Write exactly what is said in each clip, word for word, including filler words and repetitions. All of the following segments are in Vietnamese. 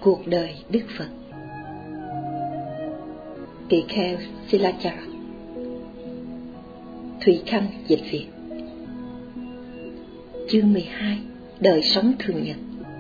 Cuộc đời Đức Phật. Tỳ kheo Silachara. Thùy Khanh dịch Việt. Chương mười hai. Đời sống thường nhật.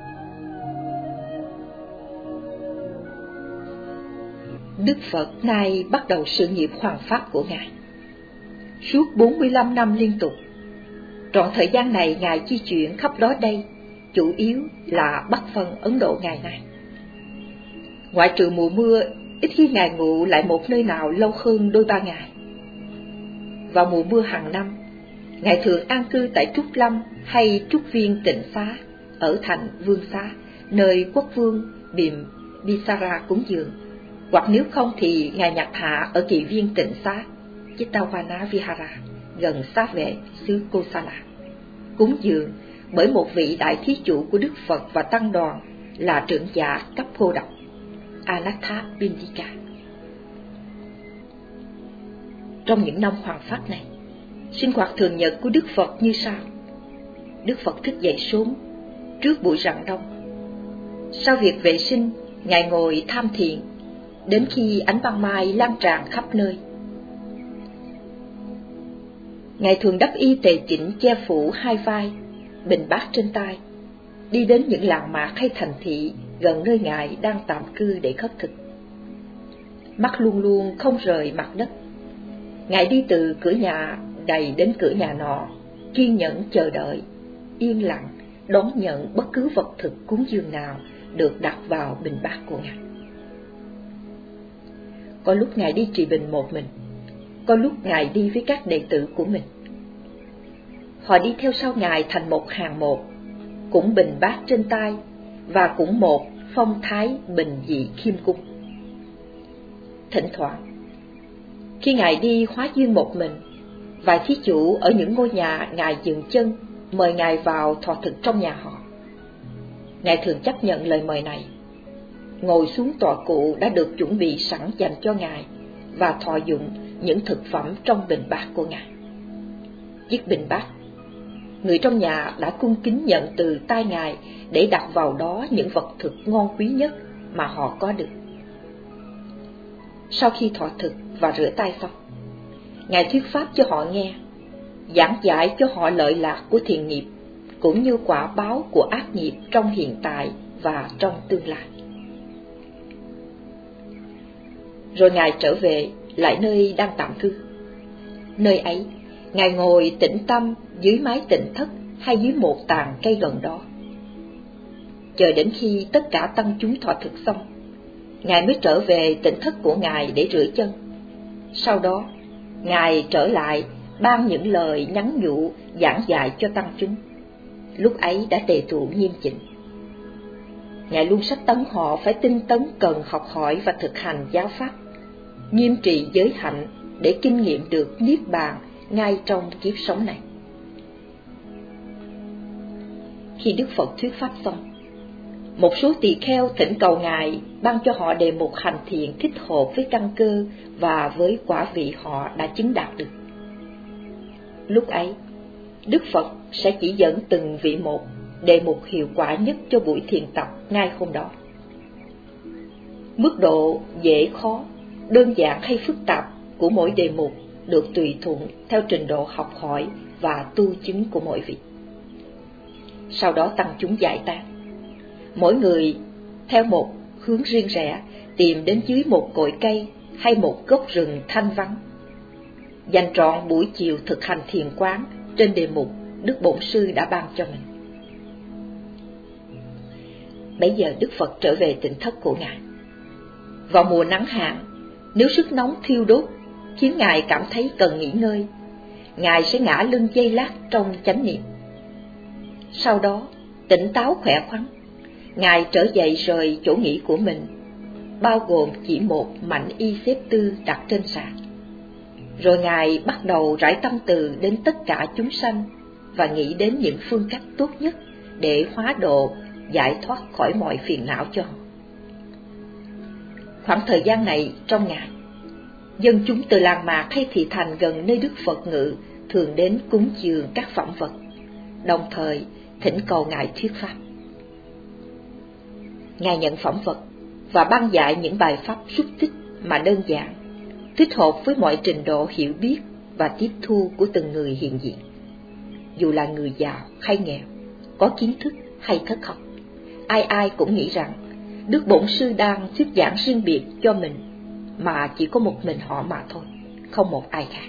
Đức Phật nay bắt đầu sự nghiệp hoằng pháp của Ngài. Suốt bốn mươi lăm năm liên tục, trọn thời gian này Ngài di chuyển khắp đó đây, chủ yếu là Bắc Phân Ấn Độ ngày nay. Ngoại trừ mùa mưa, ít khi Ngài ngụ lại một nơi nào lâu hơn đôi ba ngày. Vào mùa mưa hàng năm, Ngài thường an cư tại Trúc Lâm hay Trúc Viên Tịnh Xá ở thành Vương Xá, nơi quốc vương Biềm Bisara cúng dường, hoặc nếu không thì Ngài nhặt hạ ở Kỵ Viên Tịnh Xá Chittawana Vihara gần Xá Vệ xứ Kosala, cúng dường bởi một vị đại thí chủ của Đức Phật và tăng đoàn là trưởng giả cấp cô độc Anatta Bindika. Trong những năm hoằng pháp này, sinh hoạt thường nhật của Đức Phật như sau. Đức Phật thức dậy sớm trước buổi rạng đông. Sau việc vệ sinh, Ngài ngồi tham thiền đến khi ánh ban mai lan tràn khắp nơi. Ngài thường đắp y tề chỉnh che phủ hai vai, bình bát trên tay, đi đến những làng mạc hay thành thị gần nơi Ngài đang tạm cư để khất thực. Mắt luôn luôn không rời mặt đất. Ngài đi từ cửa nhà này đến cửa nhà nọ, kiên nhẫn chờ đợi, yên lặng đón nhận bất cứ vật thực cúng dường nào được đặt vào bình bát của Ngài. Có lúc Ngài đi trì bình một mình, có lúc Ngài đi với các đệ tử của mình. Họ đi theo sau Ngài thành một hàng một, cũng bình bát trên tay và cũng một phong thái bình dị khiêm cung. Thỉnh thoảng, khi Ngài đi hóa duyên một mình, vài thí chủ ở những ngôi nhà Ngài dừng chân mời Ngài vào thọ thực trong nhà họ. Ngài thường chấp nhận lời mời này, ngồi xuống tọa cụ đã được chuẩn bị sẵn dành cho Ngài và thọ dụng những thực phẩm trong bình bát của Ngài. Chiếc bình bát, người trong nhà đã cung kính nhận từ tay Ngài để đặt vào đó những vật thực ngon quý nhất mà họ có được. Sau khi thọ thực và rửa tay xong, Ngài thuyết pháp cho họ nghe, giảng giải cho họ lợi lạc của thiện nghiệp cũng như quả báo của ác nghiệp trong hiện tại và trong tương lai. Rồi Ngài trở về lại nơi đang tạm cư. Nơi ấy, Ngài ngồi tĩnh tâm dưới mái tịnh thất hay dưới một tàn cây gần đó, chờ đến khi tất cả tăng chúng thọ thực xong, Ngài mới trở về tịnh thất của Ngài để rửa chân. Sau đó, Ngài trở lại ban những lời nhắn nhủ giảng dạy cho tăng chúng. Lúc ấy đã tề tụ nghiêm chỉnh. Ngài luôn sách tấn họ phải tinh tấn cần học hỏi và thực hành giáo pháp, nghiêm trị giới hạnh để kinh nghiệm được niết bàn ngay trong kiếp sống này. Khi Đức Phật thuyết pháp xong, một số tỳ kheo thỉnh cầu Ngài ban cho họ đề mục hành thiện thích hợp với căn cơ và với quả vị họ đã chứng đạt được. Lúc ấy, Đức Phật sẽ chỉ dẫn từng vị một đề mục hiệu quả nhất cho buổi thiền tập ngay hôm đó. Mức độ dễ khó, đơn giản hay phức tạp của mỗi đề mục được tùy thuận theo trình độ học hỏi và tu chứng của mỗi vị. Sau đó tăng chúng giải tán, mỗi người theo một hướng riêng rẽ tìm đến dưới một cội cây hay một gốc rừng thanh vắng, dành trọn buổi chiều thực hành thiền quán trên đề mục Đức Bổn Sư đã ban cho mình. Bấy giờ Đức Phật trở về tịnh thất của Ngài. Vào mùa nắng hạn, nếu sức nóng thiêu đốt khiến Ngài cảm thấy cần nghỉ ngơi, Ngài sẽ ngả lưng giây lát trong chánh niệm. Sau đó, tỉnh táo khỏe khoắn, Ngài trở dậy rời chỗ nghỉ của mình, bao gồm chỉ một mảnh y xếp tư đặt trên sàn. Rồi Ngài bắt đầu rải tâm từ đến tất cả chúng sanh và nghĩ đến những phương cách tốt nhất để hóa độ, giải thoát khỏi mọi phiền não cho họ. Khoảng thời gian này trong Ngài, dân chúng từ làng mạc hay thị thành gần nơi Đức Phật ngự thường đến cúng dường các phẩm vật, đồng thời thỉnh cầu Ngài thuyết pháp. Ngài nhận phẩm vật và ban dạy những bài pháp xúc tích mà đơn giản, thích hợp với mọi trình độ hiểu biết và tiếp thu của từng người hiện diện. Dù là người giàu hay nghèo, có kiến thức hay thất học, ai ai cũng nghĩ rằng Đức Bổn Sư đang thuyết giảng riêng biệt cho mình, mà chỉ có một mình họ mà thôi, không một ai khác.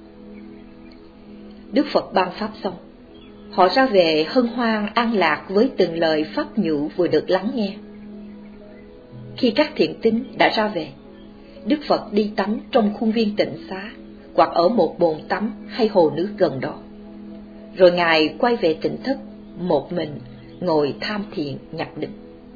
Đức Phật ban pháp xong, họ ra về hân hoan an lạc với từng lời pháp nhủ vừa được lắng nghe. Khi các thiện tín đã ra về, Đức Phật đi tắm trong khuôn viên tịnh xá hoặc ở một bồn tắm hay hồ nước gần đó. Rồi Ngài quay về tịnh thất một mình ngồi tham thiền nhập định.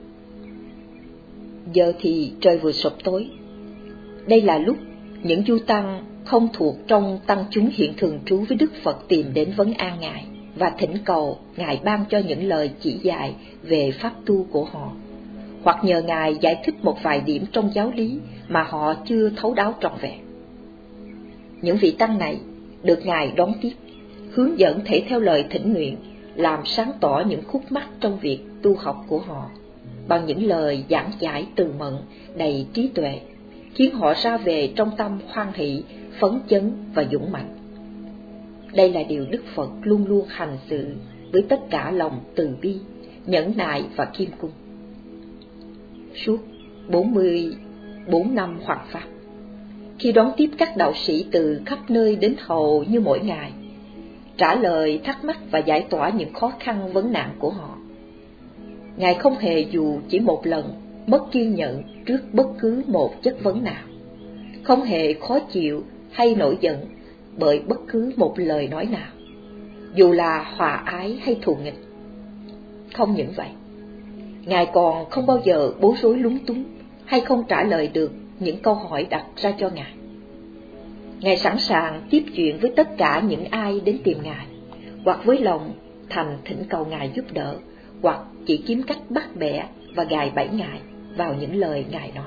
Giờ thì trời vừa sụp tối. Đây là lúc những du tăng không thuộc trong tăng chúng hiện thường trú với Đức Phật tìm đến vấn an Ngài và thỉnh cầu Ngài ban cho những lời chỉ dạy về pháp tu của họ, hoặc nhờ Ngài giải thích một vài điểm trong giáo lý mà họ chưa thấu đáo trọn vẹn. Những vị tăng này được Ngài đón tiếp, hướng dẫn thể theo lời thỉnh nguyện, làm sáng tỏ những khúc mắc trong việc tu học của họ bằng những lời giảng giải từ mẫn đầy trí tuệ, khiến họ ra về trong tâm hoan hỷ, phấn chấn và dũng mạnh. Đây là điều Đức Phật luôn luôn hành sự với tất cả lòng từ bi, nhẫn nại và khiêm cung. Suốt bốn mươi bốn năm hoằng pháp, khi đón tiếp các đạo sĩ từ khắp nơi đến hầu như mỗi ngày, trả lời thắc mắc và giải tỏa những khó khăn vấn nạn của họ, Ngài không hề dù chỉ một lần mất kiên nhẫn trước bất cứ một chất vấn nào, không hề khó chịu hay nổi giận bởi bất cứ một lời nói nào, dù là hòa ái hay thù nghịch. Không những vậy, Ngài còn không bao giờ bối rối lúng túng hay không trả lời được những câu hỏi đặt ra cho Ngài. Ngài sẵn sàng tiếp chuyện với tất cả những ai đến tìm Ngài, hoặc với lòng thành thỉnh cầu Ngài giúp đỡ, hoặc chỉ kiếm cách bắt bẻ và gài bẫy Ngài vào những lời Ngài nói.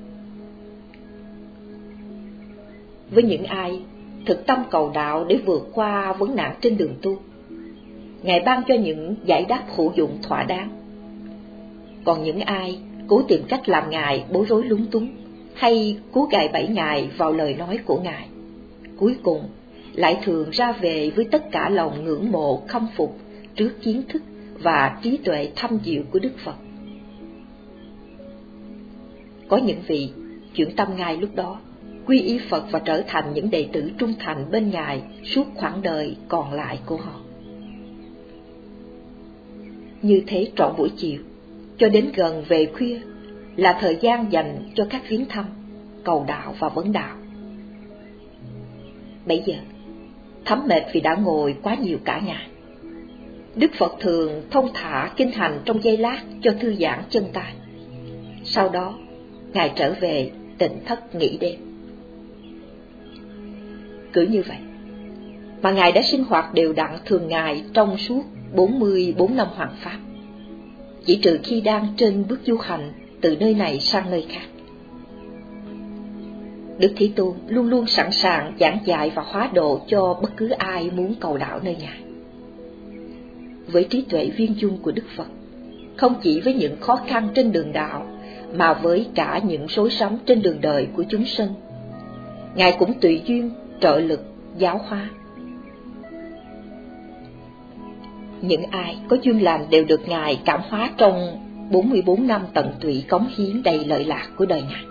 Với những ai thực tâm cầu đạo để vượt qua vấn nạn trên đường tu, Ngài ban cho những giải đáp hữu dụng thỏa đáng. Còn những ai cố tìm cách làm Ngài bối rối lúng túng hay cố gài bẫy Ngài vào lời nói của Ngài, cuối cùng lại thường ra về với tất cả lòng ngưỡng mộ khâm phục trước kiến thức và trí tuệ thâm diệu của Đức Phật. Có những vị chuyển tâm ngay lúc đó, quy y Phật và trở thành những đệ tử trung thành bên Ngài suốt khoảng đời còn lại của họ. Như thế trọn buổi chiều, cho đến gần về khuya là thời gian dành cho các viếng thăm, cầu đạo và vấn đạo. Bấy giờ, thấm mệt vì đã ngồi quá nhiều cả ngày, Đức Phật thường thông thả kinh hành trong giây lát cho thư giãn chân tay. Sau đó, Ngài trở về tịnh thất nghỉ đêm. Cứ như vậy mà Ngài đã sinh hoạt đều đặn thường ngày trong suốt bốn mươi bốn năm hoằng pháp, chỉ trừ khi đang trên bước du hành từ nơi này sang nơi khác. Đức Thế Tôn luôn luôn sẵn sàng giảng dạy và hóa độ cho bất cứ ai muốn cầu đạo nơi Ngài. Với trí tuệ viên dung của Đức Phật, không chỉ với những khó khăn trên đường đạo, mà với cả những rối rắm trên đường đời của chúng sinh, Ngài cũng tùy duyên trợ lực giáo hóa. Những ai có duyên lành đều được Ngài cảm hóa trong bốn mươi bốn năm tận tụy cống hiến đầy lợi lạc của đời Ngài.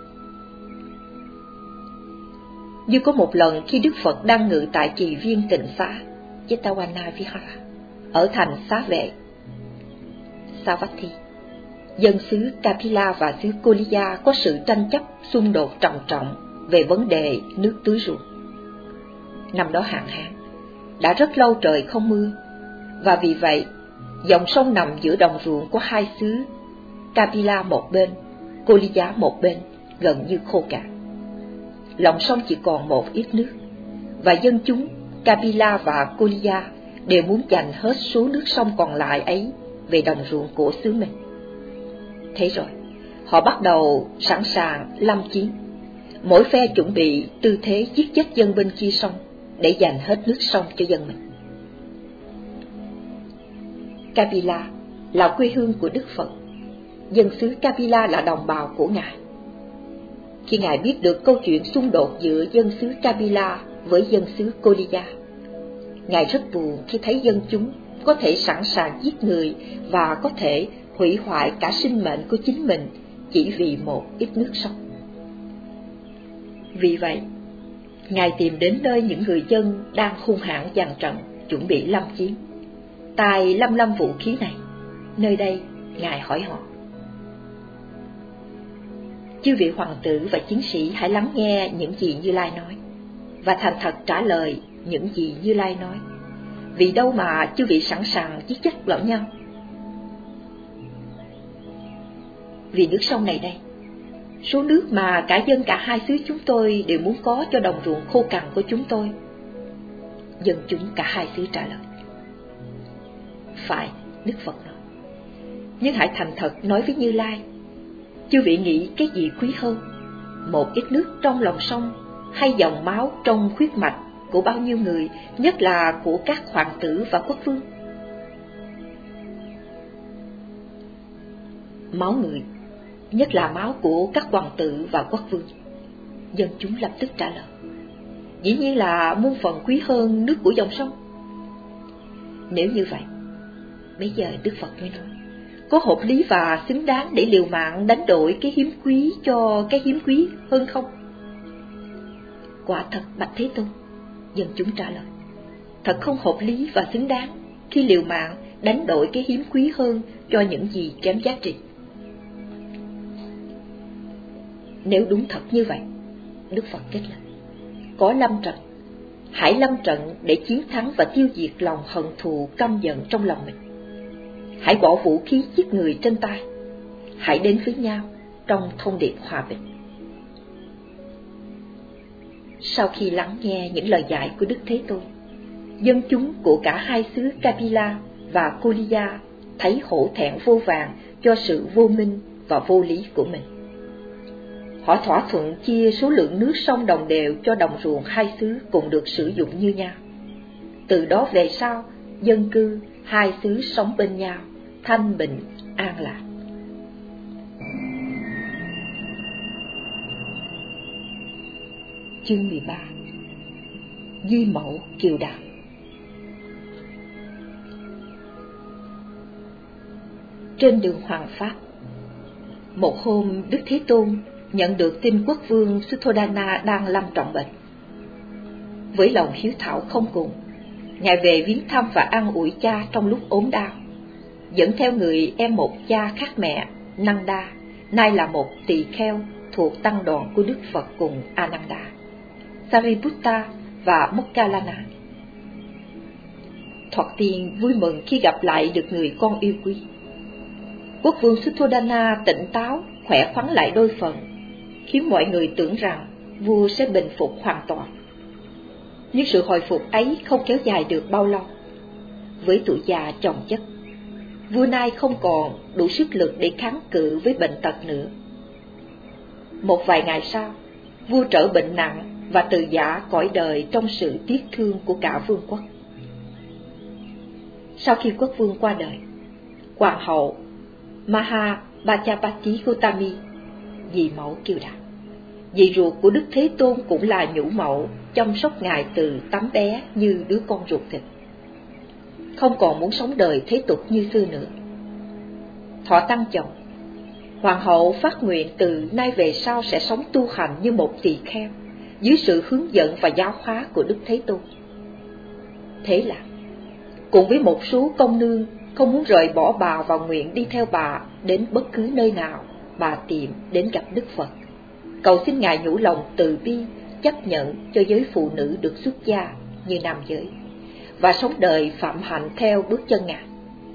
Như có một lần khi Đức Phật đang ngự tại trì viên tịnh xá Jetavana Vihara ở thành Xá Vệ Savatthi, dân xứ Kapila và xứ Koliya có sự tranh chấp xung đột trầm trọng về vấn đề nước tưới ruộng. Năm đó hạn hán, đã rất lâu trời không mưa, và vì vậy dòng sông nằm giữa đồng ruộng của hai xứ Kapila một bên, Koliya một bên gần như khô cạn. Lòng sông chỉ còn một ít nước, và dân chúng Kapila và Koliya đều muốn dành hết số nước sông còn lại ấy về đồng ruộng của xứ mình. Thế rồi, họ bắt đầu sẵn sàng lâm chiến, mỗi phe chuẩn bị tư thế giết chết dân bên kia sông để dành hết nước sông cho dân mình. Kapila là quê hương của Đức Phật, dân xứ Kapila là đồng bào của Ngài. Khi Ngài biết được câu chuyện xung đột giữa dân xứ Kapila với dân xứ Koliya, Ngài rất buồn khi thấy dân chúng có thể sẵn sàng giết người và có thể hủy hoại cả sinh mệnh của chính mình chỉ vì một ít nước sông. Vì vậy, Ngài tìm đến nơi những người dân đang hung hãn dàn trận, chuẩn bị lâm chiến. Tài lâm lâm vũ khí này, nơi đây Ngài hỏi họ: chư vị hoàng tử và chiến sĩ hãy lắng nghe những gì Như Lai nói, và thành thật trả lời những gì Như Lai nói. Vì đâu mà chư vị sẵn sàng giết chết lẫn nhau? Vì nước sông này đây, số nước mà cả dân cả hai xứ chúng tôi đều muốn có cho đồng ruộng khô cằn của chúng tôi. Dân chúng cả hai xứ trả lời: phải, Đức Phật nói. Nhưng hãy thành thật nói với Như Lai, chư vị nghĩ cái gì quý hơn, một ít nước trong lòng sông hay dòng máu trong huyết mạch của bao nhiêu người, nhất là của các hoàng tử và quốc vương? Máu người, nhất là máu của các hoàng tử và quốc vương. Dân chúng lập tức trả lời: dĩ nhiên là muôn phần quý hơn nước của dòng sông. Nếu như vậy, bây giờ Đức Phật mới nói: có hợp lý và xứng đáng để liều mạng đánh đổi cái hiếm quý cho cái hiếm quý hơn không? Quả thật, bạch Thế Tôn, dân chúng trả lời: thật không hợp lý và xứng đáng khi liều mạng đánh đổi cái hiếm quý hơn cho những gì kém giá trị. Nếu đúng thật như vậy, Đức Phật kết luận, có lâm trận, hãy lâm trận để chiến thắng và tiêu diệt lòng hận thù căm giận trong lòng mình. Hãy bỏ vũ khí giết người trên tay, hãy đến với nhau trong thông điệp hòa bình. Sau khi lắng nghe những lời dạy của Đức Thế Tôn, dân chúng của cả hai xứ Kapila và Koliya thấy hổ thẹn vô vàn cho sự vô minh và vô lý của mình. Họ thỏa thuận chia số lượng nước sông đồng đều cho đồng ruộng hai xứ cùng được sử dụng như nhau. Từ đó về sau, dân cư hai xứ sống bên nhau, thanh bình, an lạc. Chương mười ba. Duy Mẫu Kiều Đạo. Trên đường Hoàng Pháp, một hôm Đức Thế Tôn nhận được tin quốc vương Sutthodana đang lâm trọng bệnh. Với lòng hiếu thảo không cùng, Ngài về viếng thăm và an ủi cha trong lúc ốm đau, dẫn theo người em một cha khác mẹ, Nanda, nay là một tỳ kheo thuộc tăng đoàn của Đức Phật cùng Ananda, Sariputta và Mokkallana. Thoạt tiên vui mừng khi gặp lại được người con yêu quý. Quốc vương Sutthodana tỉnh táo, khỏe khoắn lại đôi phần, khiến mọi người tưởng rằng vua sẽ bình phục hoàn toàn. Nhưng sự hồi phục ấy không kéo dài được bao lâu. Với tuổi già chồng chất, vua nay không còn đủ sức lực để kháng cự với bệnh tật nữa. Một vài ngày sau, vua trở bệnh nặng và từ giã cõi đời trong sự tiếc thương của cả vương quốc. Sau khi quốc vương qua đời, hoàng hậu Mahabhajapati Gautami, dì mẫu Kiều Đạo, dì ruột của Đức Thế Tôn cũng là nhũ mẫu, chăm sóc Ngài từ tấm bé như đứa con ruột thịt, không còn muốn sống đời thế tục như xưa nữa. Thọ tăng chồng, hoàng hậu phát nguyện từ nay về sau sẽ sống tu hành như một tỳ kheo dưới sự hướng dẫn và giáo hóa của Đức Thế Tôn. Thế là cùng với một số công nương không muốn rời bỏ bà và nguyện đi theo bà đến bất cứ nơi nào bà tìm đến gặp Đức Phật, cầu xin Ngài nhủ lòng từ bi chấp nhận cho giới phụ nữ được xuất gia như nam giới và sống đời phạm hạnh theo bước chân Ngài.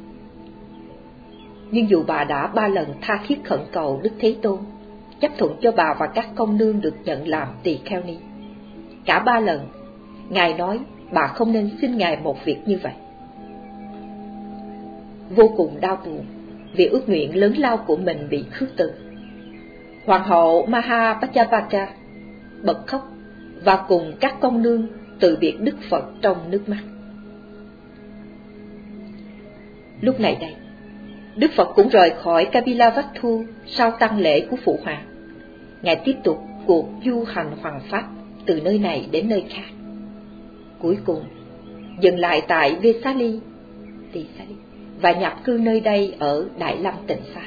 Nhưng dù bà đã ba lần tha thiết khẩn cầu Đức Thế Tôn chấp thuận cho bà và các công nương được nhận làm tỳ kheo ni, cả ba lần Ngài nói bà không nên xin Ngài một việc như vậy. Vô cùng đau buồn vì ước nguyện lớn lao của mình bị khước từ, hoàng hậu Mahabhajapati bật khóc và cùng các công nương từ biệt Đức Phật trong nước mắt. Lúc này đây, Đức Phật cũng rời khỏi Kapilavatthu sau tang lễ của Phụ Hoàng. Ngài tiếp tục cuộc du hành hoằng pháp từ nơi này đến nơi khác. Cuối cùng, dừng lại tại Vesali và nhập cư nơi đây ở Đại Lâm Tịnh Xá.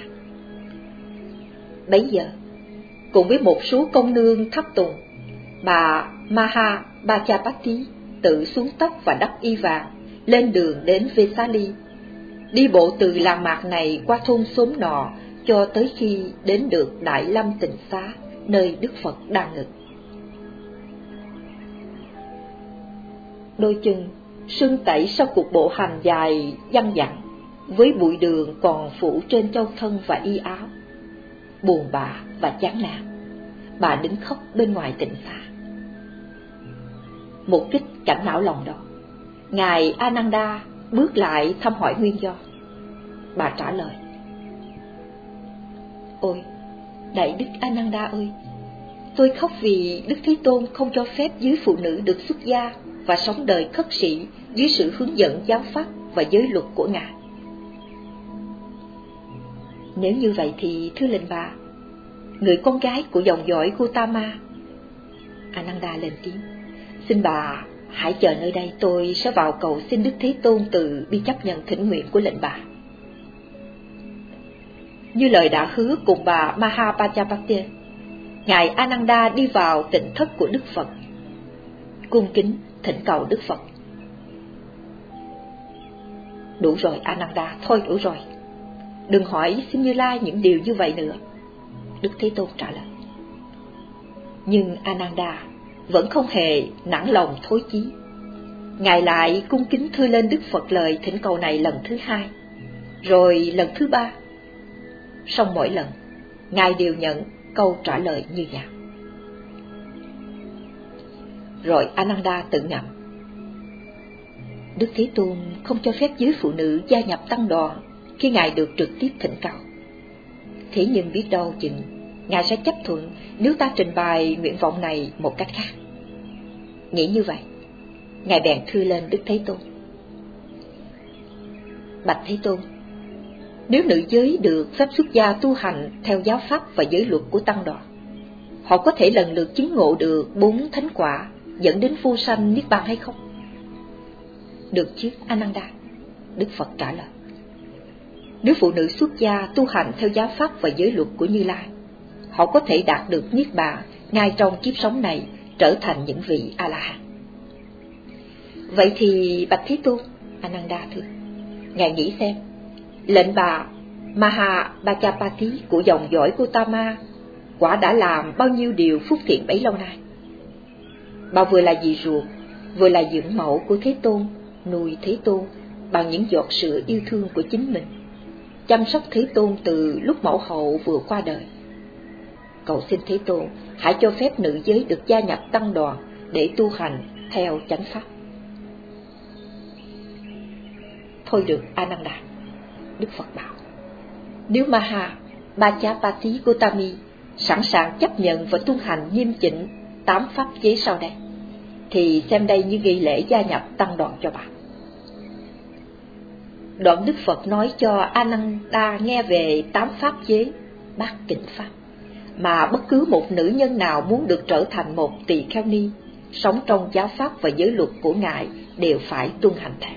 Bấy giờ, cùng với một số công nương thắp tùng, bà Maha Bachapati tự xuống tóc và đắp y vàng, lên đường đến Vesali, đi bộ từ làng mạc này qua thôn xóm nọ cho tới khi đến được Đại Lâm Tịnh Xá, nơi Đức Phật đang ngự. Đôi chân sưng tẩy sau cuộc bộ hành dài dăng dẳng, với bụi đường còn phủ trên châu thân và y áo. Buồn bã và chán nản, bà đứng khóc bên ngoài tịnh xá. Một kích cảnh não lòng đó, Ngài Ananda bước lại thăm hỏi nguyên do. Bà trả lời: Ôi, Đại Đức Ananda ơi, tôi khóc vì Đức Thế Tôn không cho phép giới phụ nữ được xuất gia và sống đời khất sĩ dưới sự hướng dẫn giáo pháp và giới luật của Ngài. Nếu như vậy thì thưa lệnh bà, người con gái của dòng dõi Gautama, Ananda lên tiếng, xin bà hãy chờ nơi đây, tôi sẽ vào cầu xin Đức Thế Tôn từ bi chấp nhận thỉnh nguyện của lệnh bà. Như lời đã hứa cùng bà Mahabhajapati, Ngài Ananda đi vào tịnh thất của Đức Phật, cung kính thỉnh cầu Đức Phật. Đủ rồi Ananda, thôi đủ rồi, đừng hỏi xin Như Lai những điều như vậy nữa, Đức Thế Tôn trả lời. Nhưng Ananda vẫn không hề nản lòng thối chí. Ngài lại cung kính thưa lên Đức Phật lời thỉnh cầu này lần thứ hai, rồi lần thứ ba. Song mỗi lần, Ngài đều nhận câu trả lời như nhau. Rồi Ananda tự ngẫm: Đức Thế Tôn không cho phép giới phụ nữ gia nhập tăng đoàn khi Ngài được trực tiếp thỉnh cầu. Thế nhưng biết đâu chừng Ngài sẽ chấp thuận nếu ta trình bày nguyện vọng này một cách khác. Nghĩ như vậy, Ngài bèn thưa lên Đức Thế Tôn: Bạch Thế Tôn, nếu nữ giới được phép xuất gia tu hành theo giáo pháp và giới luật của tăng đoàn, họ có thể lần lượt chứng ngộ được bốn thánh quả dẫn đến vô sanh niết bàn hay không? Được chứ Ananda, Đức Phật trả lời. Nếu phụ nữ xuất gia tu hành theo giáo pháp và giới luật của Như Lai, họ có thể đạt được niết bàn ngay trong kiếp sống này, trở thành những vị A-la-hán. Vậy thì bạch Thế Tôn, Ananda thưa, Ngài nghĩ xem, lệnh bà Mahabhajapati của dòng dõi Gautama quả đã làm bao nhiêu điều phúc thiện bấy lâu nay. Bà vừa là dì ruột, vừa là dưỡng mẫu của Thế Tôn, nuôi Thế Tôn bằng những giọt sữa yêu thương của chính mình, chăm sóc Thế Tôn từ lúc mẫu hậu vừa qua đời. Cầu xin Thế Tôn hãy cho phép nữ giới được gia nhập tăng đoàn để tu hành theo chánh pháp. Thôi được Ananda, Đức Phật bảo, nếu Maha Bachapati Gautami sẵn sàng chấp nhận và tuân hành nghiêm chỉnh tám pháp chế sau đây, thì xem đây như nghi lễ gia nhập tăng đoàn cho bà. Đoạn Đức Phật nói cho Ananda nghe về tám pháp chế bát kính pháp mà bất cứ một nữ nhân nào muốn được trở thành một tỳ kheo ni sống trong giáo pháp và giới luật của Ngài đều phải tuân hành theo.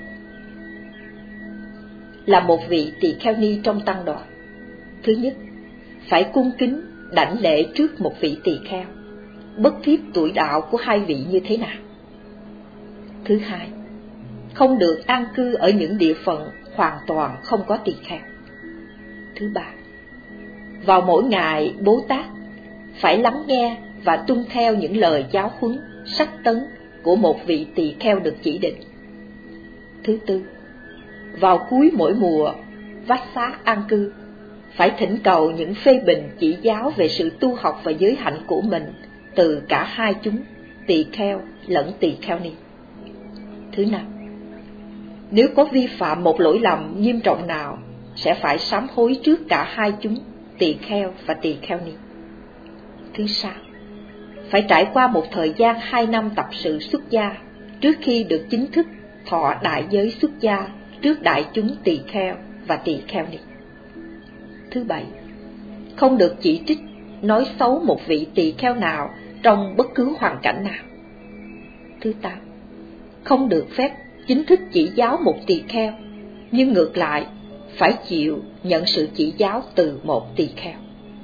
Là một vị tỳ kheo ni trong tăng đoàn, thứ nhất, phải cung kính đảnh lễ trước một vị tỳ kheo, bất thiếp tuổi đạo của hai vị như thế nào. Thứ hai, không được an cư ở những địa phận hoàn toàn không có tỳ kheo. Thứ ba, vào mỗi ngày Bố Tát phải lắng nghe và tuân theo những lời giáo huấn sắc tấn của một vị tỳ kheo được chỉ định. Thứ tư, vào cuối mỗi mùa vát xá an cư phải thỉnh cầu những phê bình chỉ giáo về sự tu học và giới hạnh của mình từ cả hai chúng, tỳ kheo lẫn tỳ kheo ni. Thứ năm, nếu có vi phạm một lỗi lầm nghiêm trọng nào sẽ phải sám hối trước cả hai chúng, tỳ kheo và tỳ kheo ni. Thứ sáu, phải trải qua một thời gian hai năm tập sự xuất gia trước khi được chính thức thọ đại giới xuất gia trước đại chúng tỳ kheo và tỳ kheo ni. Thứ bảy, không được chỉ trích, nói xấu một vị tỳ kheo nào trong bất cứ hoàn cảnh nào. Thứ tám, không được phép chính thức chỉ giáo một tỳ kheo, nhưng ngược lại phải chịu nhận sự chỉ giáo từ một tỳ kheo.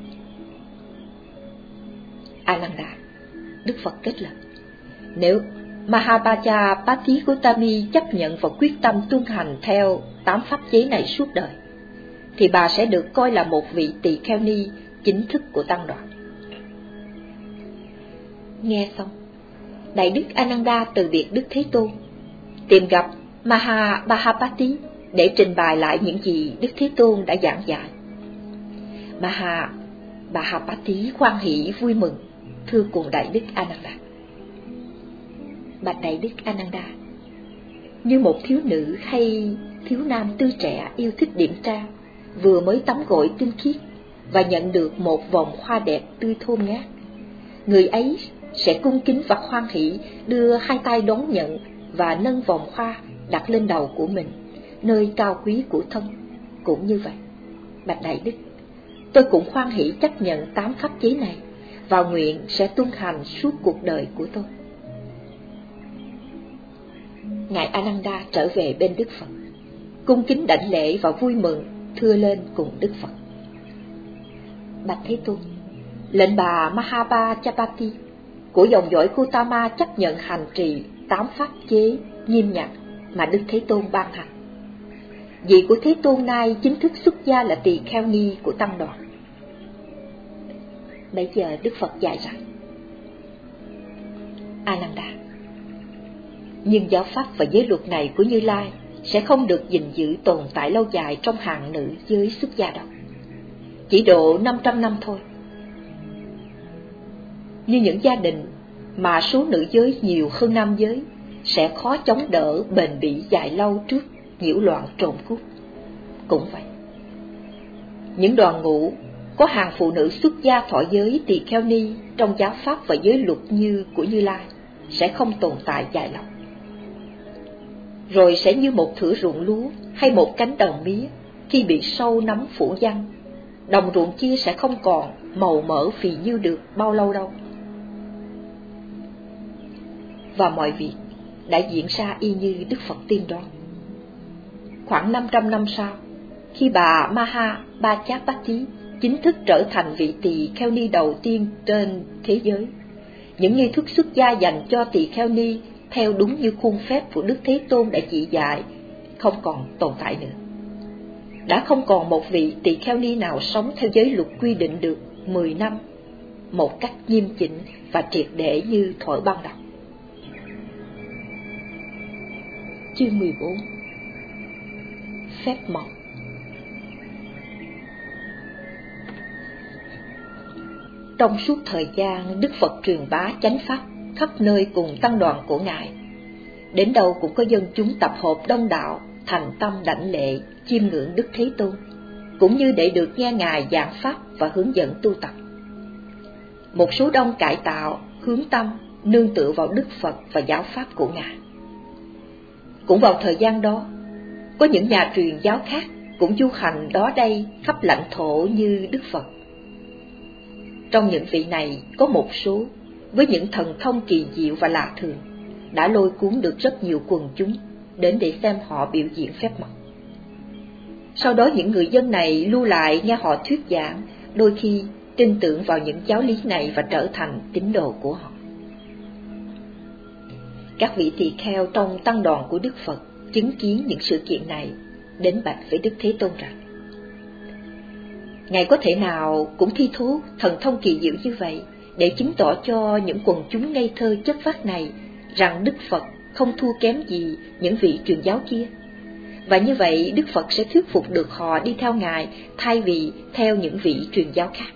Ananda, Đức Phật kết luận, nếu Mahabhaja Gotami chấp nhận và quyết tâm tuân hành theo tám pháp chế này suốt đời, thì bà sẽ được coi là một vị tỳ kheo ni chính thức của tăng đoàn. Nghe xong, Đại Đức Ananda từ biệt Đức Thế Tôn, tìm gặp Mahabhajapati để trình bày lại những gì Đức Thế Tôn đã giảng dạy. Mahabhajapati hoan hỷ vui mừng, thưa cùng Đại Đức Ananda: Bạch Đại Đức Ananda, như một thiếu nữ hay thiếu nam tươi trẻ yêu thích điểm trang, vừa mới tắm gội tinh khiết và nhận được một vòng hoa đẹp tươi thơm ngát, người ấy sẽ cung kính và hoan hỷ đưa hai tay đón nhận và nâng vòng hoa đặt lên đầu của mình, nơi cao quý của thân. Cũng như vậy, Bạch Đại Đức, tôi cũng hoan hỷ chấp nhận tám pháp chế này và nguyện sẽ tuân hành suốt cuộc đời của tôi. Ngài Ananda trở về bên Đức Phật, cung kính đảnh lễ và vui mừng thưa lên cùng Đức Phật: Bạch Thế Tôn, lệnh bà Mahabhajapati của dòng dõi Gautama chấp nhận hành trì tám pháp chế nghiêm ngặt mà Đức Thế Tôn ban hành. Vị của Thế Tôn nay chính thức xuất gia là tỳ kheo ni của tăng đoàn. Bây giờ Đức Phật dạy rằng: Ananda, nhưng giáo pháp và giới luật này của Như Lai sẽ không được gìn giữ tồn tại lâu dài trong hàng nữ giới xuất gia đâu, chỉ độ năm trăm năm thôi. Như những gia đình mà số nữ giới nhiều hơn nam giới sẽ khó chống đỡ bền bỉ dài lâu trước nhiễu loạn trộm cướp. Cũng vậy, những đoàn ngũ có hàng phụ nữ xuất gia thọ giới tỳ kheo ni trong giáo pháp và giới luật như của Như Lai sẽ không tồn tại dài lâu, rồi sẽ như một thửa ruộng lúa hay một cánh đồng mía khi bị sâu nấm phủ văng, đồng ruộng kia sẽ không còn màu mỡ phì nhiêu được bao lâu đâu. Và mọi việc đã diễn ra y như Đức Phật tiên đoán. Khoảng năm trăm năm sau, khi bà Mahabhajapati chính thức trở thành vị tỳ kheo ni đầu tiên trên thế giới, những nghi thức xuất gia dành cho tỳ kheo ni theo đúng như khuôn phép của Đức Thế Tôn đã chỉ dạy không còn tồn tại nữa. Đã không còn một vị tỳ kheo ni nào sống theo giới luật quy định được mười năm một cách nghiêm chỉnh và triệt để như thuở ban đầu. Chương mười bốn. Phép màu. Trong suốt thời gian Đức Phật truyền bá chánh pháp khắp nơi cùng tăng đoàn của Ngài, đến đâu cũng có dân chúng tập hợp đông đảo, thành tâm đảnh lễ, chiêm ngưỡng Đức Thế Tôn, cũng như để được nghe Ngài giảng pháp và hướng dẫn tu tập. Một số đông cải tạo, hướng tâm, nương tựa vào Đức Phật và giáo pháp của Ngài. Cũng vào thời gian đó, có những nhà truyền giáo khác cũng du hành đó đây khắp lãnh thổ như Đức Phật. Trong những vị này có một số với những thần thông kỳ diệu và lạ thường đã lôi cuốn được rất nhiều quần chúng đến để xem họ biểu diễn phép màu. Sau đó những người dân này lưu lại nghe họ thuyết giảng, đôi khi tin tưởng vào những giáo lý này và trở thành tín đồ của họ. Các vị tỳ kheo trong tăng đoàn của Đức Phật chứng kiến những sự kiện này, đến bạch với Đức Thế Tôn rằng: Ngài có thể nào cũng thi thố thần thông kỳ diệu như vậy để chứng tỏ cho những quần chúng ngây thơ chất phác này rằng Đức Phật không thua kém gì những vị truyền giáo kia, và như vậy Đức Phật sẽ thuyết phục được họ đi theo Ngài thay vì theo những vị truyền giáo khác.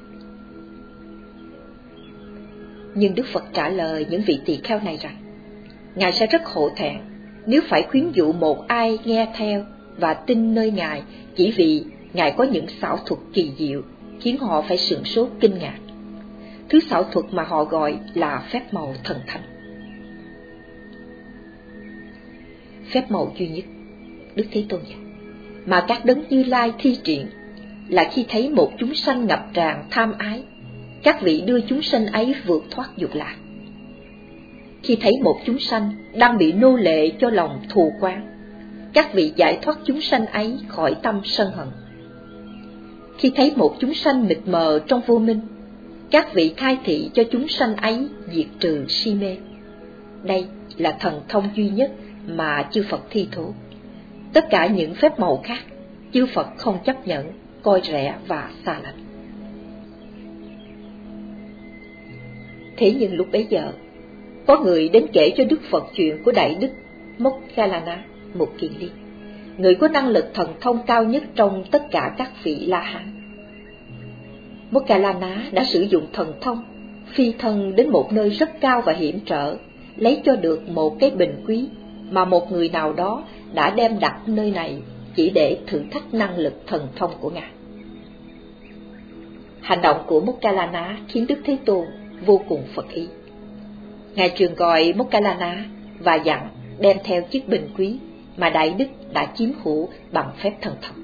Nhưng Đức Phật trả lời những vị tỳ kheo này rằng Ngài sẽ rất hổ thẹn nếu phải khuyến dụ một ai nghe theo và tin nơi Ngài chỉ vì Ngài có những xảo thuật kỳ diệu khiến họ phải sửng sốt kinh ngạc. Thứ xảo thuật mà họ gọi là phép màu thần thánh. Phép màu duy nhất, Đức Thế Tôn dạy, mà các đấng Như Lai thi triển là khi thấy một chúng sanh ngập tràn tham ái, các vị đưa chúng sanh ấy vượt thoát dục lạc. Khi thấy một chúng sanh đang bị nô lệ cho lòng thù oán, các vị giải thoát chúng sanh ấy khỏi tâm sân hận. Khi thấy một chúng sanh mịt mờ trong vô minh, các vị khai thị cho chúng sanh ấy diệt trừ si mê. Đây là thần thông duy nhất mà chư Phật thi thố. Tất cả những phép màu khác, chư Phật không chấp nhận, coi rẻ và xa lánh. Thế nhưng lúc bấy giờ, có người đến kể cho Đức Phật chuyện của Đại Đức Moggallana, một kiền liên, người có năng lực thần thông cao nhất trong tất cả các vị La Hán. Moggallana đã sử dụng thần thông phi thân đến một nơi rất cao và hiểm trở, lấy cho được một cái bình quý mà một người nào đó đã đem đặt nơi này chỉ để thử thách năng lực thần thông của Ngài. Hành động của Moggallana khiến Đức Thế Tôn vô cùng phật ý. Ngài truyền gọi Moggallana và dặn đem theo chiếc bình quý mà Đại Đức đã chiếm hữu bằng phép thần thông.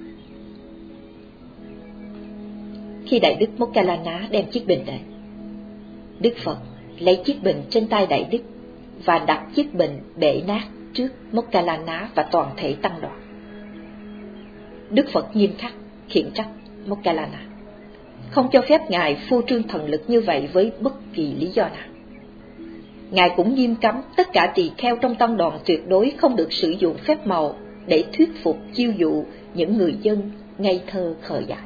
Khi Đại Đức Moggallana đem chiếc bình đến, Đức Phật lấy chiếc bình trên tay Đại Đức và đặt chiếc bình bể nát trước Moggallana và toàn thể tăng đoàn. Đức Phật nghiêm khắc khiển trách Moggallana, không cho phép Ngài phô trương thần lực như vậy với bất kỳ lý do nào. Ngài cũng nghiêm cấm tất cả tỳ kheo trong tăng đoàn tuyệt đối không được sử dụng phép màu để thuyết phục chiêu dụ những người dân ngây thơ khờ dại.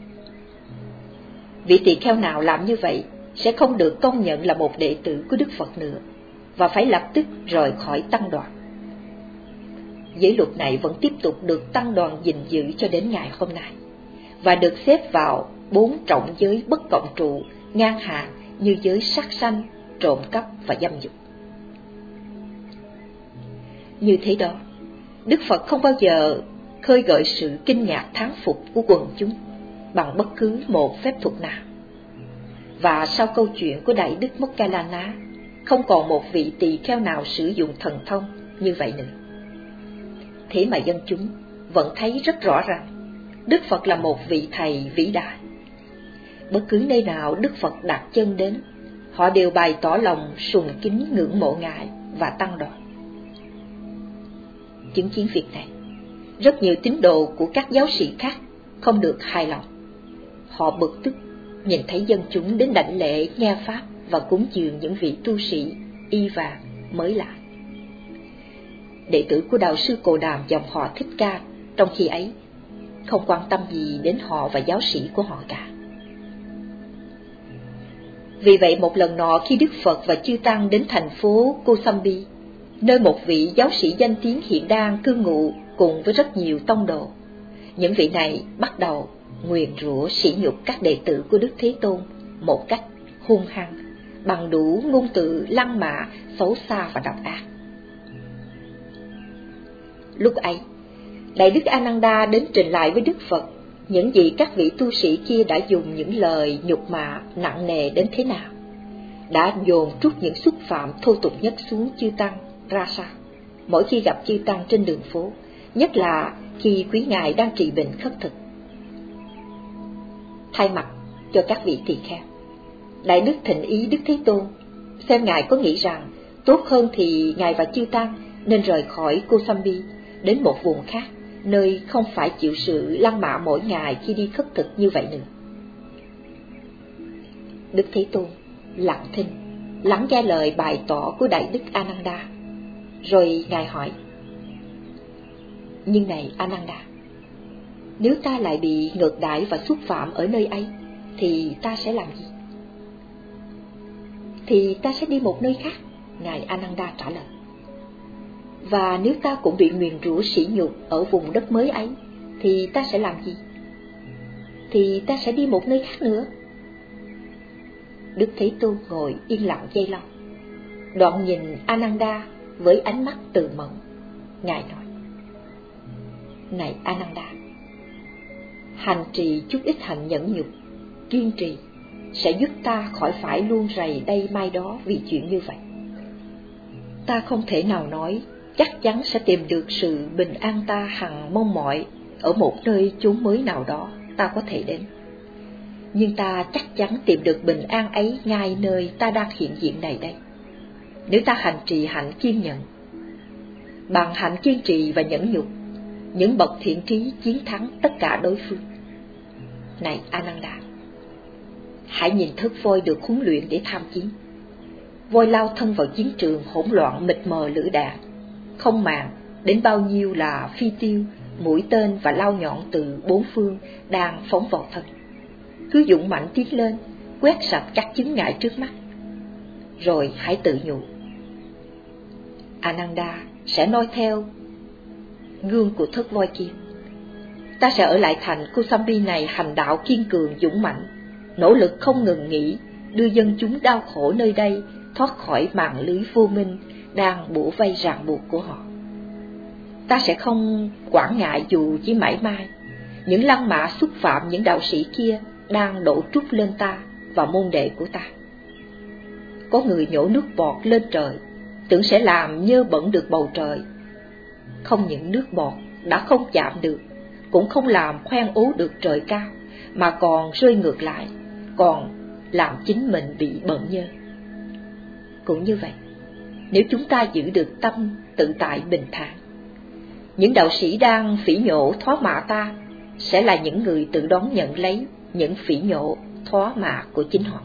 Vị tỳ kheo nào làm như vậy sẽ không được công nhận là một đệ tử của Đức Phật nữa và phải lập tức rời khỏi tăng đoàn. Giới luật này vẫn tiếp tục được tăng đoàn gìn giữ cho đến ngày hôm nay và được xếp vào bốn trọng giới bất cộng trụ ngang hàng như giới sát sanh, trộm cắp và dâm dục. Như thế đó, Đức Phật không bao giờ khơi gợi sự kinh ngạc thán phục của quần chúng bằng bất cứ một phép thuật nào. Và sau câu chuyện của Đại Đức Moggallana, không còn một vị tỳ kheo nào sử dụng thần thông như vậy nữa. Thế mà dân chúng vẫn thấy rất rõ rằng Đức Phật là một vị thầy vĩ đại. Bất cứ nơi nào Đức Phật đặt chân đến, họ đều bày tỏ lòng sùng kính ngưỡng mộ Ngài và tăng đoàn. Chứng kiến việc này, rất nhiều tín đồ của các giáo sĩ khác không được hài lòng. Họ bực tức nhìn thấy dân chúng đến đảnh lễ, nghe pháp và cúng dường những vị tu sĩ y vàng mới lạ. Đệ tử của đạo sư Cồ Đàm dòng họ Thích Ca trong khi ấy không quan tâm gì đến họ và giáo sĩ của họ cả. Vì vậy một lần nọ khi Đức Phật và chư tăng đến thành phố Kosambi, nơi một vị giáo sĩ danh tiếng hiện đang cư ngụ cùng với rất nhiều tông đồ, những vị này bắt đầu nguyền rủa sỉ nhục các đệ tử của Đức Thế Tôn một cách hung hăng, bằng đủ ngôn từ lăng mạ, xấu xa và độc ác. Lúc ấy, Đại Đức Ananda đến trình lại với Đức Phật những gì các vị tu sĩ kia đã dùng những lời nhục mạ nặng nề đến thế nào, đã dồn trút những xúc phạm thô tục nhất xuống chư tăng ra sao mỗi khi gặp chư tăng trên đường phố, nhất là khi quý ngài đang trị bệnh khất thực. Thay mặt cho các vị tỳ kheo, Đại Đức thỉnh ý Đức Thế Tôn xem ngài có nghĩ rằng tốt hơn thì ngài và chư tăng nên rời khỏi Kosambi đến một vùng khác, nơi không phải chịu sự lăng mạ mỗi ngày khi đi khất thực như vậy nữa. Đức Thế Tôn lặng thinh, lắng nghe lời bày tỏ của Đại Đức Ananda, rồi ngài hỏi: Nhưng này Ananda, nếu ta lại bị ngược đãi và xúc phạm ở nơi ấy, thì ta sẽ làm gì? Thì ta sẽ đi một nơi khác, ngài Ananda trả lời. Và nếu ta cũng bị nguyền rủa sỉ nhục ở vùng đất mới ấy, thì ta sẽ làm gì? Thì ta sẽ đi một nơi khác nữa. Đức Thế Tôn ngồi yên lặng giây lâu, đoạn nhìn Ananda với ánh mắt từ mẫn. Ngài nói: Này Ananda, hành trì chút ít hạnh nhẫn nhục, kiên trì sẽ giúp ta khỏi phải luôn rầy đây mai đó vì chuyện như vậy. Ta không thể nào nói chắc chắn sẽ tìm được sự bình an ta hằng mong mỏi ở một nơi chốn mới nào đó ta có thể đến. Nhưng ta chắc chắn tìm được bình an ấy ngay nơi ta đang hiện diện này đây, nếu ta hành trì hạnh kiên nhẫn. Bằng hạnh kiên trì và nhẫn nhục, những bậc thiện trí chiến thắng tất cả đối phương. Này Ananda, hãy nhìn thức voi được huấn luyện để tham chiến. Voi lao thân vào chiến trường hỗn loạn mịt mờ lửa đạn, không màng đến bao nhiêu là phi tiêu, mũi tên và lao nhọn từ bốn phương đang phóng vào thân. Cứ dũng mãnh tiến lên, quét sạch các chướng ngại trước mắt. Rồi hãy tự nhủ, Ananda sẽ noi theo gương của thức voi kia. Ta sẽ ở lại thành Kosambi này hành đạo kiên cường dũng mãnh, nỗ lực không ngừng nghỉ, đưa dân chúng đau khổ nơi đây thoát khỏi mạng lưới vô minh đang bủa vây ràng buộc của họ. Ta sẽ không quản ngại dù chỉ mãi mai những lăng mạ xúc phạm những đạo sĩ kia đang đổ trút lên ta và môn đệ của ta. Có người nhổ nước bọt lên trời, tưởng sẽ làm nhơ bẩn được bầu trời. Không những nước bọt đã không chạm được, cũng không làm khoen ố được trời cao, mà còn rơi ngược lại, còn làm chính mình bị bẩn nhơ. Cũng như vậy, nếu chúng ta giữ được tâm tự tại bình thản, những đạo sĩ đang phỉ nhổ thoá mạ ta sẽ là những người tự đón nhận lấy những phỉ nhổ thoá mạ của chính họ.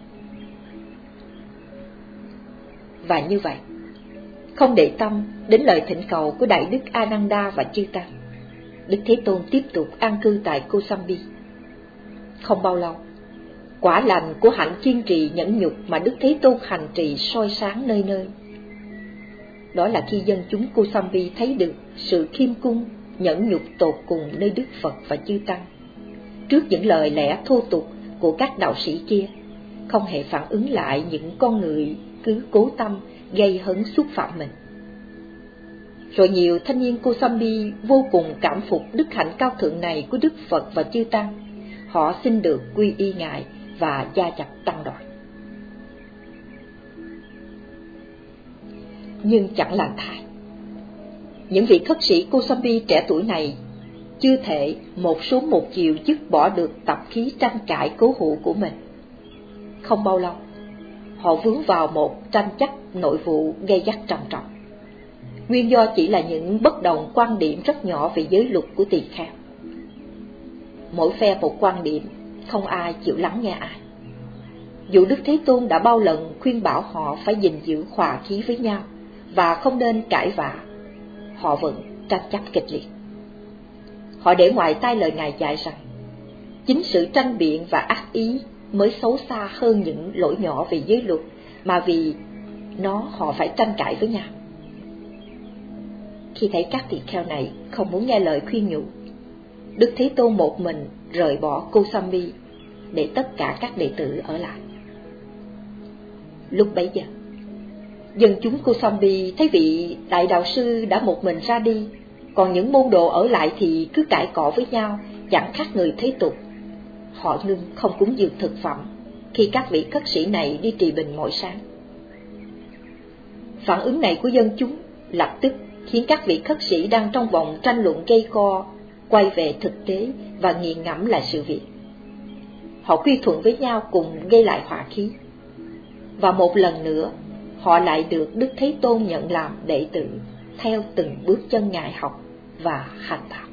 Và như vậy, không để tâm đến lời thỉnh cầu của Đại Đức Ananda và chư tăng, Đức Thế Tôn tiếp tục an cư tại Kosambi. Không bao lâu, quả lành của hạnh kiên trì nhẫn nhục mà Đức Thế Tôn hành trì soi sáng nơi nơi. Đó là khi dân chúng Kosambi thấy được sự khiêm cung, nhẫn nhục tột cùng nơi Đức Phật và chư tăng. Trước những lời lẽ thô tục của các đạo sĩ kia, không hề phản ứng lại những con người cứ cố tâm gây hấn xúc phạm mình. Rồi nhiều thanh niên Kosambi vô cùng cảm phục đức hạnh cao thượng này của Đức Phật và chư tăng. Họ xin được quy y Ngài và gia nhập tăng đoàn. Nhưng chẳng lành thay, những vị khất sĩ Kosambi trẻ tuổi này chưa thể một số một chiều dứt bỏ được tập khí tranh cãi cố hữu của mình. Không bao lâu, họ vướng vào một tranh chấp nội vụ gay gắt trầm trọng. Nguyên do chỉ là những bất đồng quan điểm rất nhỏ về giới luật của tỳ kheo. Mỗi phe một quan điểm, không ai chịu lắng nghe ai. Dù Đức Thế Tôn đã bao lần khuyên bảo họ phải gìn giữ hòa khí với nhau và không nên cãi vã, họ vẫn tranh chấp kịch liệt. Họ để ngoài tai lời Ngài dạy rằng, chính sự tranh biện và ác ý mới xấu xa hơn những lỗi nhỏ về giới luật mà vì nó họ phải tranh cãi với nhau. Khi thấy các tỳ kheo này không muốn nghe lời khuyên nhủ, Đức Thế Tôn một mình rời bỏ Kosambi để tất cả các đệ tử ở lại. Lúc bấy giờ, dân chúng Kosambi thấy vị đại đạo sư đã một mình ra đi, còn những môn đồ ở lại thì cứ cãi cọ với nhau, chẳng khác người thế tục. Họ ngưng không cúng dường thực phẩm khi các vị khất sĩ này đi trì bình mỗi sáng. Phản ứng này của dân chúng lập tức khiến các vị khất sĩ đang trong vòng tranh luận gây go quay về thực tế và nghiền ngẫm lại sự việc. Họ quy thuận với nhau cùng gây lại hòa khí. Và một lần nữa, họ lại được Đức Thế Tôn nhận làm đệ tử theo từng bước chân Ngài học và hành đạo.